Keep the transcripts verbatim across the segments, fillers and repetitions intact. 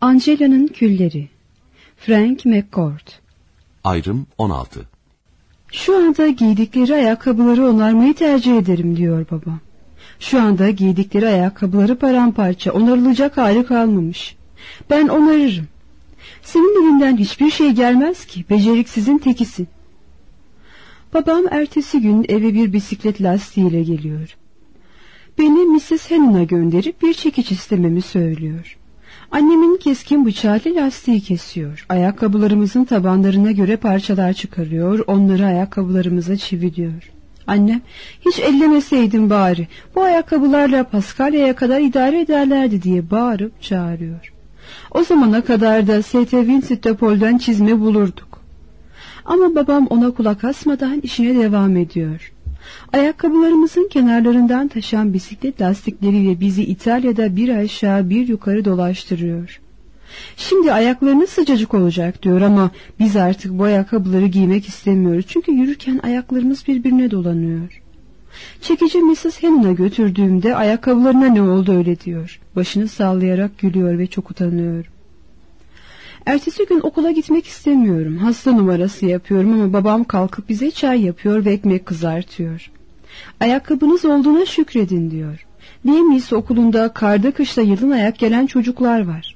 Angela'nın Külleri. Frank McCourt. Ayrım on altı. Şu anda giydikleri ayakkabıları onarmayı tercih ederim diyor babam. Şu anda giydikleri ayakkabıları paramparça, onarılacak hali kalmamış. Ben onarırım. Senin elinden hiçbir şey gelmez ki, beceriksizin tekisin. Babam ertesi gün eve bir bisiklet lastiğiyle geliyor. Beni missus Hannon'a gönderip bir çekiç istememi söylüyor. Annemin keskin bıçağıyla lastiği kesiyor. Ayakkabılarımızın tabanlarına göre parçalar çıkarıyor, onları ayakkabılarımıza çiviliyor. Annem, hiç ellemeseydin bari, bu ayakkabılarla Paskalya'ya kadar idare ederlerdi diye bağırıp çağırıyor. O zamana kadar da S T Vincent de Paul'dan çizme bulurduk. Ama babam ona kulak asmadan işine devam ediyor. Ayakkabılarımızın kenarlarından taşan bisiklet lastikleriyle bizi İtalya'da bir aşağı bir yukarı dolaştırıyor. Şimdi ayaklarınız sıcacık olacak diyor ama biz artık bu ayakkabıları giymek istemiyoruz. Çünkü yürürken ayaklarımız birbirine dolanıyor. Çekici missus Hannon'a götürdüğümde ayakkabılarına ne oldu öyle diyor. Başını sallayarak gülüyor ve çok utanıyorum. Ertesi gün okula gitmek istemiyorum. Hasta numarası yapıyorum ama babam kalkıp bize çay yapıyor ve ekmek kızartıyor. Ayakkabınız olduğuna şükredin diyor. Diyemeyiz okulunda karda kışta yalın ayak gelen çocuklar var.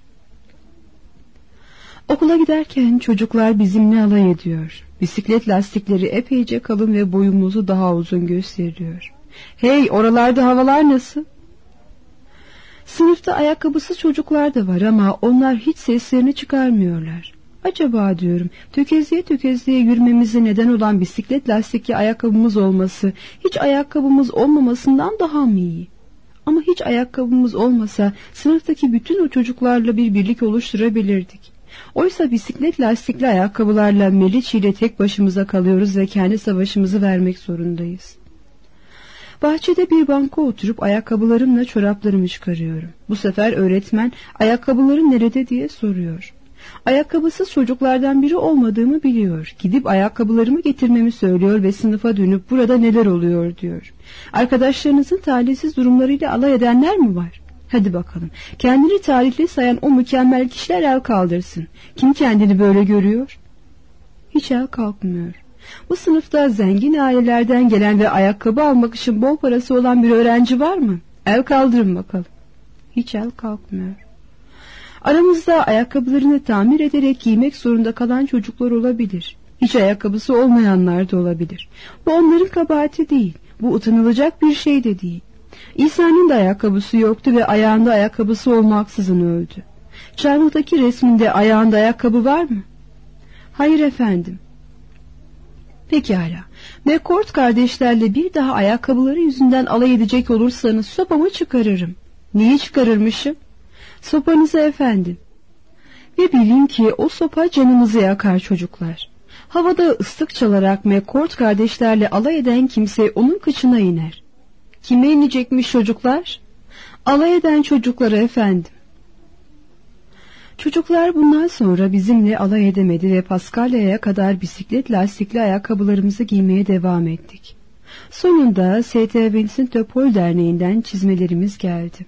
Okula giderken çocuklar bizimle alay ediyor. Bisiklet lastikleri epeyce kalın ve boyumuzu daha uzun gösteriyor. Hey, oralarda havalar nasıl? Sınıfta ayakkabısız çocuklar da var ama onlar hiç seslerini çıkarmıyorlar. Acaba diyorum, tökezleye tökezleye yürümemize neden olan bisiklet lastikli ayakkabımız olması, hiç ayakkabımız olmamasından daha mı iyi? Ama hiç ayakkabımız olmasa sınıftaki bütün o çocuklarla bir birlik oluşturabilirdik. Oysa bisiklet lastikli ayakkabılarla Meliçi ile tek başımıza kalıyoruz ve kendi savaşımızı vermek zorundayız. Bahçede bir banka oturup ayakkabılarımla çoraplarımı çıkarıyorum. Bu sefer öğretmen ayakkabıların nerede diye soruyor. Ayakkabısız çocuklardan biri olmadığımı biliyor. Gidip ayakkabılarımı getirmemi söylüyor ve sınıfa dönüp burada neler oluyor diyor. Arkadaşlarınızın talihsiz durumlarıyla alay edenler mi var? Hadi bakalım, kendini talihli sayan o mükemmel kişiler el kaldırsın. Kim kendini böyle görüyor? Hiç el kalkmıyor. Bu sınıfta zengin ailelerden gelen ve ayakkabı almak için bol parası olan bir öğrenci var mı? El kaldırın bakalım. Hiç el kalkmıyor. Aramızda ayakkabılarını tamir ederek giymek zorunda kalan çocuklar olabilir. Hiç ayakkabısı olmayanlar da olabilir. Bu onların kabahati değil. Bu utanılacak bir şey de değil. İsa'nın da ayakkabısı yoktu ve ayağında ayakkabısı olmaksızın öldü. Çarmıhtaki resminde ayağında ayakkabı var mı? Hayır efendim. Pekala. McCourt kardeşlerle bir daha ayakkabıları yüzünden alay edecek olursanız sopamı çıkarırım. Niye çıkarırmışım? Sopanızı efendim. Ve bilin ki o sopa canımızı yakar çocuklar. Havada ıslık çalarak McCourt kardeşlerle alay eden kimse onun kıçına iner. Kime inecekmiş çocuklar? Alay eden çocuklara efendim. Çocuklar bundan sonra bizimle alay edemedi ve Paskalya'ya kadar bisiklet lastikli ayakkabılarımızı giymeye devam ettik. Sonunda S T Vincent de Paul Derneği'nden çizmelerimiz geldi.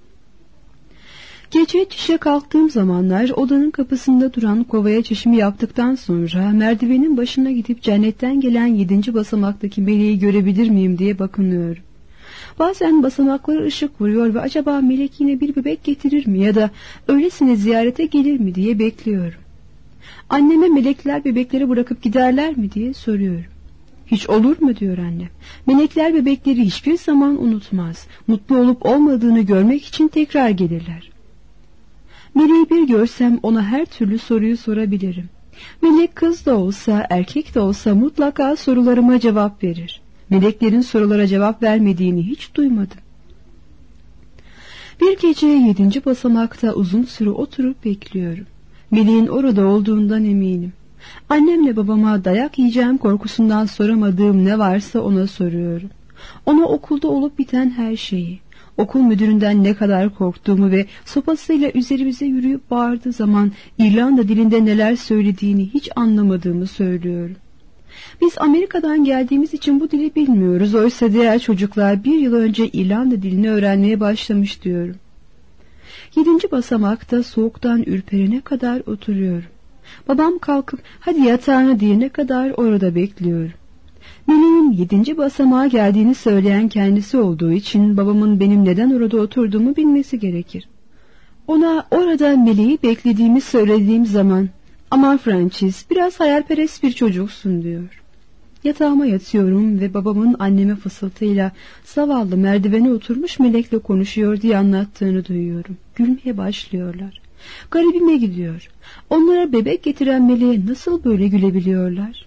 Gece çişe kalktığım zamanlar odanın kapısında duran kovaya çişimi yaptıktan sonra merdivenin başına gidip cennetten gelen yedinci basamaktaki meleği görebilir miyim diye bakınıyorum. Bazen basamaklara ışık vuruyor ve acaba melek yine bir bebek getirir mi ya da öylesine ziyarete gelir mi diye bekliyorum. Anneme melekler bebekleri bırakıp giderler mi diye soruyorum. Hiç olur mu diyor annem. Melekler bebekleri hiçbir zaman unutmaz. Mutlu olup olmadığını görmek için tekrar gelirler. Meleği bir görsem ona her türlü soruyu sorabilirim. Melek kız da olsa erkek de olsa mutlaka sorularıma cevap verir. Meleklerin sorulara cevap vermediğini hiç duymadım. Bir gece yedinci basamakta uzun süre oturup bekliyorum. Meleğin orada olduğundan eminim. Annemle babama dayak yiyeceğim korkusundan soramadığım ne varsa ona soruyorum. Ona okulda olup biten her şeyi, okul müdüründen ne kadar korktuğumu ve sopasıyla üzerimize yürüyüp bağırdığı zaman İrlanda dilinde neler söylediğini hiç anlamadığımı söylüyorum. Biz Amerika'dan geldiğimiz için bu dili bilmiyoruz. Oysa diğer çocuklar bir yıl önce İrlanda dilini öğrenmeye başlamış diyorum. Yedinci basamakta soğuktan ürperene kadar oturuyorum. Babam kalkıp hadi yatağına diyene kadar orada bekliyorum. Meleğin yedinci basamağa geldiğini söyleyen kendisi olduğu için babamın benim neden orada oturduğumu bilmesi gerekir. Ona orada meleği beklediğimi söylediğim zaman "Aman Francis, biraz hayalperest bir çocuksun" diyor. Yatağıma yatıyorum ve babamın anneme fısıltıyla zavallı merdivene oturmuş melekle konuşuyor diye anlattığını duyuyorum. Gülmeye başlıyorlar. Garibime gidiyor. Onlara bebek getiren meleğe nasıl böyle gülebiliyorlar?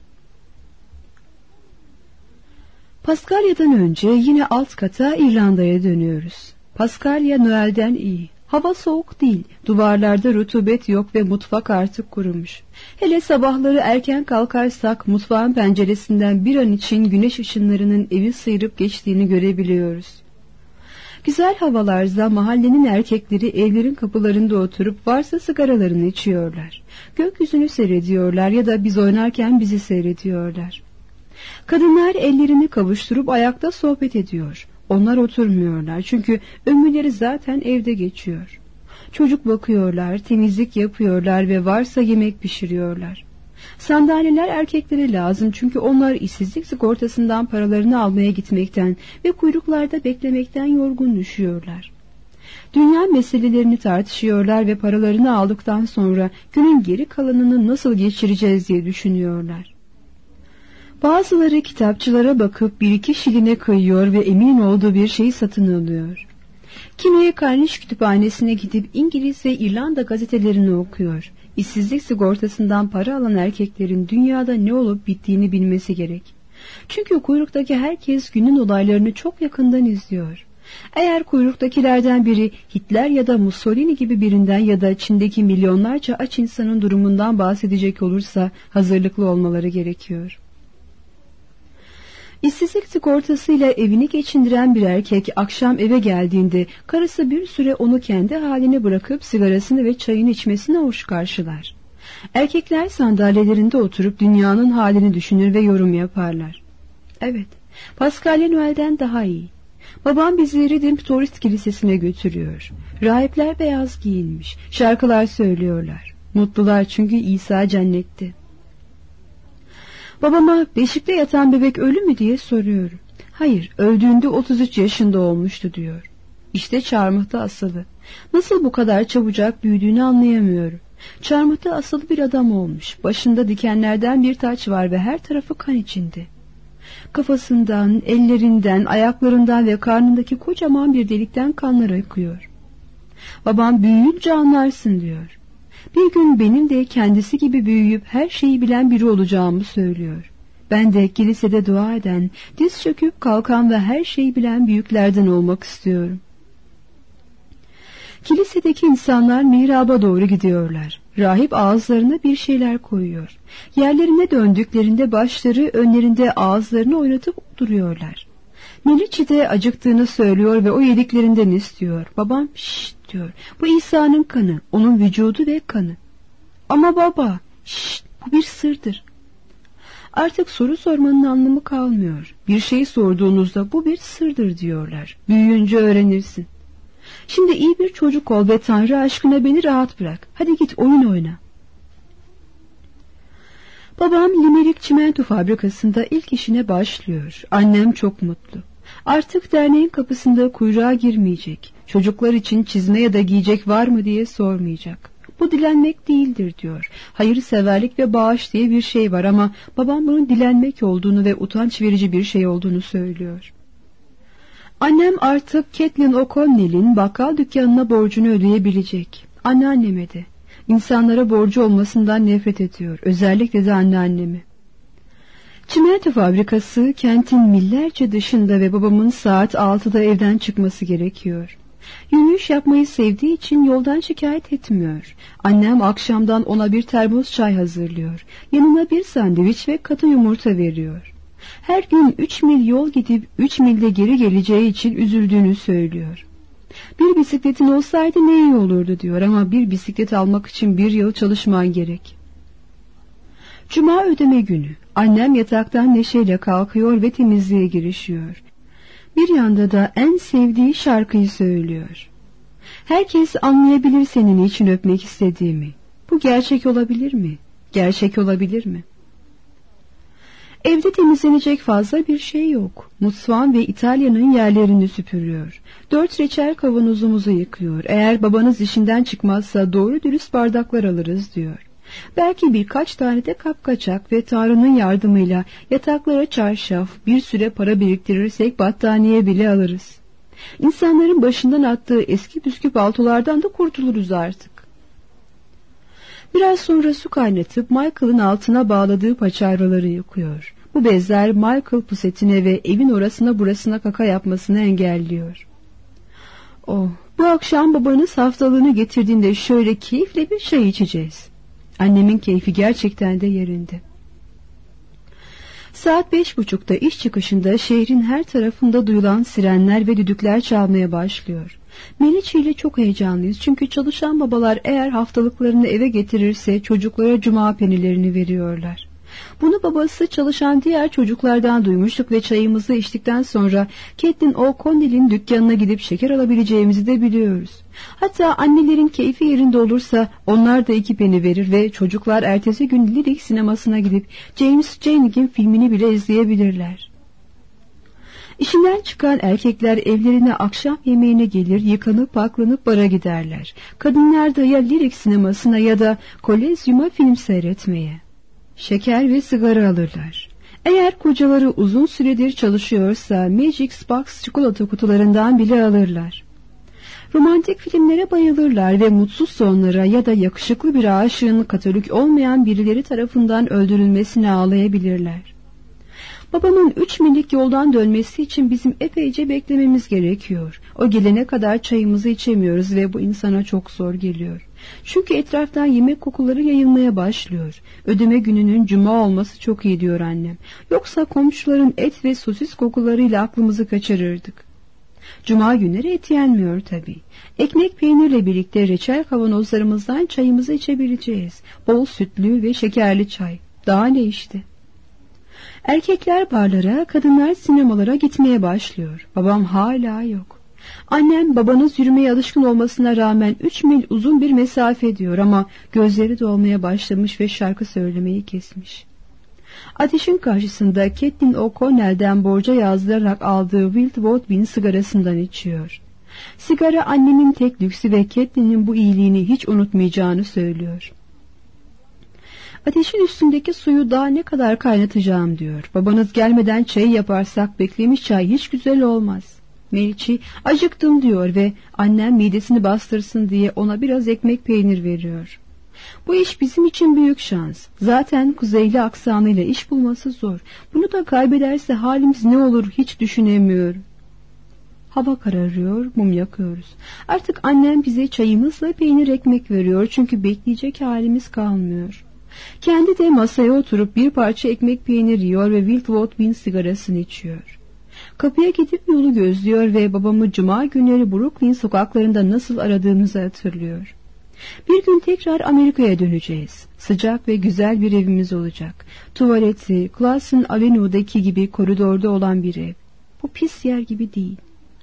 Paskalya'dan önce yine alt kata İrlanda'ya dönüyoruz. Paskalya Noel'den iyi. Hava soğuk değil, duvarlarda rutubet yok ve mutfak artık kurumuş. Hele sabahları erken kalkarsak mutfağın penceresinden bir an için güneş ışınlarının evi sıyırıp geçtiğini görebiliyoruz. Güzel havalarda mahallenin erkekleri evlerin kapılarında oturup varsa sigaralarını içiyorlar. Gökyüzünü seyrediyorlar ya da biz oynarken bizi seyrediyorlar. Kadınlar ellerini kavuşturup ayakta sohbet ediyor. Onlar oturmuyorlar çünkü ömürleri zaten evde geçiyor. Çocuk bakıyorlar, temizlik yapıyorlar ve varsa yemek pişiriyorlar. Sandalyeler erkeklere lazım çünkü onlar işsizlik sigortasından paralarını almaya gitmekten ve kuyruklarda beklemekten yorgun düşüyorlar. Dünya meselelerini tartışıyorlar ve paralarını aldıktan sonra günün geri kalanını nasıl geçireceğiz diye düşünüyorlar. Bazıları kitapçılara bakıp bir iki şiline kıyıyor ve emin olduğu bir şeyi satın alıyor. Kimi Carnegie kütüphanesine gidip İngiliz ve İrlanda gazetelerini okuyor. İşsizlik sigortasından para alan erkeklerin dünyada ne olup bittiğini bilmesi gerek. Çünkü kuyruktaki herkes günün olaylarını çok yakından izliyor. Eğer kuyruktakilerden biri Hitler ya da Mussolini gibi birinden ya da Çin'deki milyonlarca aç insanın durumundan bahsedecek olursa hazırlıklı olmaları gerekiyor. İşsizlik sigortasıyla evini geçindiren bir erkek akşam eve geldiğinde karısı bir süre onu kendi haline bırakıp sigarasını ve çayını içmesine hoş karşılar. Erkekler sandalyelerinde oturup dünyanın halini düşünür ve yorum yaparlar. Evet, Paskalya Noel'den daha iyi. Babam bizi Reading Turist Kilisesi'ne götürüyor. Rahipler beyaz giyinmiş, şarkılar söylüyorlar. Mutlular çünkü İsa cennette. Babama beşikte yatan bebek ölü mü diye soruyorum. Hayır, öldüğünde otuz üç yaşında olmuştu diyor. İşte çarmıhta asılı. Nasıl bu kadar çabucak büyüdüğünü anlayamıyorum. Çarmıhta asılı bir adam olmuş. Başında dikenlerden bir taç var ve her tarafı kan içinde. Kafasından, ellerinden, ayaklarından ve karnındaki kocaman bir delikten kanlar akıyor. Babam büyüyünce anlarsın diyor. Bir gün benim de kendisi gibi büyüyüp her şeyi bilen biri olacağımı söylüyor. Ben de kilisede dua eden, diz çöküp kalkan ve her şeyi bilen büyüklerden olmak istiyorum. Kilisedeki insanlar mihraba doğru gidiyorlar. Rahip ağızlarına bir şeyler koyuyor. Yerlerine döndüklerinde başları önlerinde ağızlarını oynatıp duruyorlar. Miliçi de acıktığını söylüyor ve o yediklerinden istiyor. Babam şşt diyor. Bu İsa'nın kanı, onun vücudu ve kanı. Ama baba, şşt, bu bir sırdır. Artık soru sormanın anlamı kalmıyor. Bir şey sorduğunuzda bu bir sırdır diyorlar. Büyüyünce öğrenirsin. Şimdi iyi bir çocuk ol ve Tanrı aşkına beni rahat bırak. Hadi git oyun oyna. Babam Limerick çimento fabrikasında ilk işine başlıyor. Annem çok mutlu. Artık derneğin kapısında kuyruğa girmeyecek. Çocuklar için çizme ya da giyecek var mı diye sormayacak. Bu dilenmek değildir diyor. Hayırseverlik ve bağış diye bir şey var ama babam bunun dilenmek olduğunu ve utanç verici bir şey olduğunu söylüyor. Annem artık Kathleen O'Connell'in bakkal dükkanına borcunu ödeyebilecek. Anneanneme de. İnsanlara borcu olmasından nefret ediyor. Özellikle de anneannemi. Çimento fabrikası kentin millerce dışında ve babamın saat altıda evden çıkması gerekiyor. Yürüyüş yapmayı sevdiği için yoldan şikayet etmiyor. Annem akşamdan ona bir termos çay hazırlıyor. Yanına bir sandviç ve katı yumurta veriyor. Her gün üç mil yol gidip üç milde geri geleceği için üzüldüğünü söylüyor. Bir bisikletin olsaydı ne iyi olurdu diyor ama bir bisiklet almak için bir yıl çalışman gerek. Cuma ödeme günü. Annem yataktan neşeyle kalkıyor ve temizliğe girişiyor. Bir yanda da en sevdiği şarkıyı söylüyor. Herkes anlayabilir senin için öpmek istediğimi. Bu gerçek olabilir mi? Gerçek olabilir mi? Evde temizlenecek fazla bir şey yok. Mutfağın ve İtalya'nın yerlerini süpürüyor. Dört reçel kavanozumuzu yıkıyor. Eğer babanız işinden çıkmazsa doğru dürüst bardaklar alırız diyor. Belki birkaç tane de kapkaçak ve Tanrı'nın yardımıyla yataklara çarşaf, bir süre para biriktirirsek battaniye bile alırız. İnsanların başından attığı eski püskü paltolardan da kurtuluruz artık. Biraz sonra su kaynatıp Michael'ın altına bağladığı paçavraları yıkıyor. Bu bezler Michael pusetine ve evin orasına burasına kaka yapmasını engelliyor. Oh, bu akşam babanız haftalığını getirdiğinde şöyle keyifle bir çay içeceğiz. Annemin keyfi gerçekten de yerinde. Saat beş buçukta iş çıkışında şehrin her tarafında duyulan sirenler ve düdükler çalmaya başlıyor. Meriçi ile çok heyecanlıyız çünkü çalışan babalar eğer haftalıklarını eve getirirse çocuklara cuma penilerini veriyorlar. Bunu babası çalışan diğer çocuklardan duymuştuk ve çayımızı içtikten sonra Catelyn O'Connell'in dükkanına gidip şeker alabileceğimizi de biliyoruz. Hatta annelerin keyfi yerinde olursa onlar da iki peni verir ve çocuklar ertesi gün Lyric sinemasına gidip James Janning'in filmini bile izleyebilirler. İşinden çıkan erkekler evlerine akşam yemeğine gelir, yıkanıp paklanıp bara giderler. Kadınlar da ya Lyric sinemasına ya da Kolezyum'a film seyretmeye. Şeker ve sigara alırlar. Eğer kocaları uzun süredir çalışıyorsa Magic Box çikolata kutularından bile alırlar. Romantik filmlere bayılırlar ve mutsuz sonlara ya da yakışıklı bir aşığın Katolik olmayan birileri tarafından öldürülmesine ağlayabilirler. Babamın üç millik yoldan dönmesi için bizim epeyce beklememiz gerekiyor. O gelene kadar çayımızı içemiyoruz ve bu insana çok zor geliyor. Çünkü etraftan yemek kokuları yayılmaya başlıyor. Ödeme gününün cuma olması çok iyi diyor annem. Yoksa komşuların et ve sosis kokularıyla aklımızı kaçırırdık. Cuma günleri et yenmiyor tabii. Ekmek peynirle birlikte reçel kavanozlarımızdan çayımızı içebileceğiz. Bol sütlü ve şekerli çay. Daha ne işte. Erkekler barlara, kadınlar sinemalara gitmeye başlıyor. Babam hala yok. Annem babanız yürümeye alışkın olmasına rağmen üç mil uzun bir mesafe diyor ama gözleri dolmaya başlamış ve şarkı söylemeyi kesmiş. Ateşin karşısında Catelyn O'Connell'den borca yazdırarak aldığı Wild Woodbine sigarasından içiyor. Sigara annemin tek lüksü ve Catelyn'in bu iyiliğini hiç unutmayacağını söylüyor. Ateşin üstündeki suyu daha ne kadar kaynatacağım diyor. Babanız gelmeden çayı yaparsak beklemiş çay hiç güzel olmaz. Meriçi acıktım diyor ve annem midesini bastırsın diye ona biraz ekmek peynir veriyor. Bu iş bizim için büyük şans. Zaten kuzeyli aksanıyla iş bulması zor. Bunu da kaybederse halimiz ne olur hiç düşünemiyorum. Hava kararıyor, mum yakıyoruz. Artık annem bize çayımızla peynir ekmek veriyor çünkü bekleyecek halimiz kalmıyor. Kendi de masaya oturup bir parça ekmek peynir yiyor ve Wild Woodbine sigarasını içiyor. Kapıya gidip yolu gözlüyor ve babamı cuma günleri Brooklyn sokaklarında nasıl aradığımızı hatırlıyor. Bir gün tekrar Amerika'ya döneceğiz. Sıcak ve güzel bir evimiz olacak. Tuvaleti, Clausen Avenue'daki gibi koridorda olan bir ev. Bu pis yer gibi değil.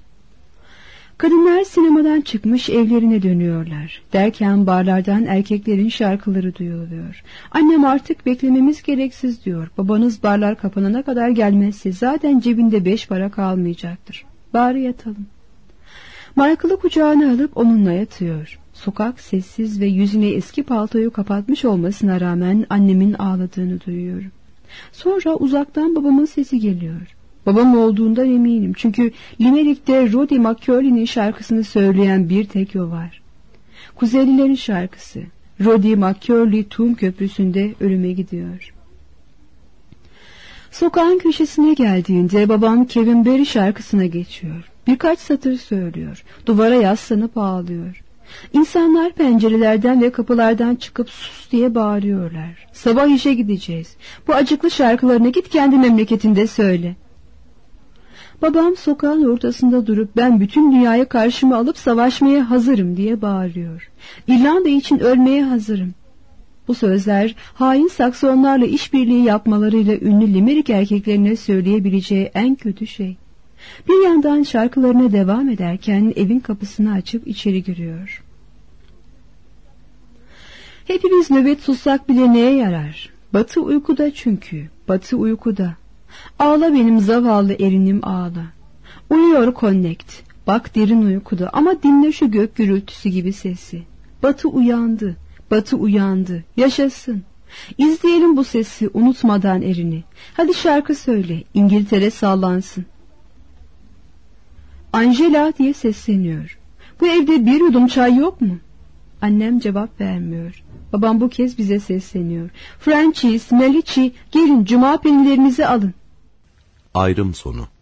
Kadınlar sinemadan çıkmış evlerine dönüyorlar. Derken barlardan erkeklerin şarkıları duyuluyor. Annem artık beklememiz gereksiz diyor. Babanız barlar kapanana kadar gelmezse zaten cebinde beş para kalmayacaktır. Bari yatalım. Michael'ı kucağına alıp onunla yatıyor. Sokak sessiz ve yüzüne eski paltoyu kapatmış olmasına rağmen annemin ağladığını duyuyorum. Sonra uzaktan babamın sesi geliyor. Babam olduğundan eminim çünkü Limeric'te Roddy McCurley'nin şarkısını söyleyen bir tek o var. Kuzeylilerin şarkısı. Roddy McCurley Tum Köprüsü'nde ölüme gidiyor. Sokağın köşesine geldiğinde babam Kevin Barry şarkısına geçiyor. Birkaç satır söylüyor. Duvara yaslanıp ağlıyor. İnsanlar pencerelerden ve kapılardan çıkıp sus diye bağırıyorlar. Sabah işe gideceğiz. Bu acıklı şarkılarını git kendi memleketinde söyle. Babam sokağın ortasında durup ben bütün dünyayı karşıma alıp savaşmaya hazırım diye bağırıyor. İrlanda için ölmeye hazırım. Bu sözler hain Saksonlarla işbirliği yapmalarıyla ünlü Limerick erkeklerine söyleyebileceği en kötü şey. Bir yandan şarkılarına devam ederken evin kapısını açıp içeri giriyor. Hepimiz nöbet tutsak bile neye yarar? Batı uykuda çünkü, Batı uykuda. Ağla benim zavallı erinim ağla. Uyuyor Connect, bak derin uykuda ama dinle şu gök gürültüsü gibi sesi. Batı uyandı, Batı uyandı, yaşasın. İzleyelim bu sesi unutmadan erini. Hadi şarkı söyle, İngiltere sallansın. Angela diye sesleniyor. Bu evde bir yudum çay yok mu? Annem cevap vermiyor. Babam bu kez bize sesleniyor. Francis, Melici, gelin cuma penilerinizi alın. Ayrım sonu.